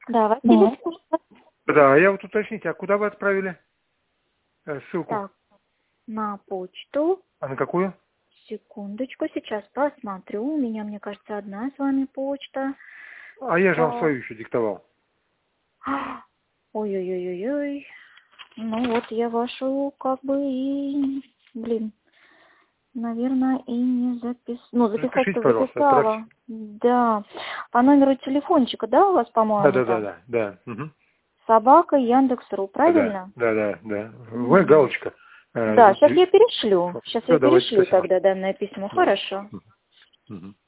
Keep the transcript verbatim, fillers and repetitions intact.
Да, Василий. Да, я вот уточните, а куда вы отправили э, ссылку? Так, на почту. А на какую? Секундочку, сейчас посмотрю. У меня, мне кажется, одна с вами почта. А я же вам Так. свою еще диктовал. Ой-ой-ой-ой-ой. Ну вот я вашу как бы и, блин, наверное, и не записала. Ну, Запишите, записать-то пожалуйста, записала. отправьте. Да. По номеру телефончика, да, у вас, Да, по-моему, да, да, там? да, да. Угу. Собака Яндекс.ру, Да, да, правильно? да, да, да. Вы, Угу. галочка. Э, Да, сейчас ди- я перешлю. Сейчас я Все, давайте, перешлю спасибо. тогда данное письмо. Да. Хорошо. Мгм.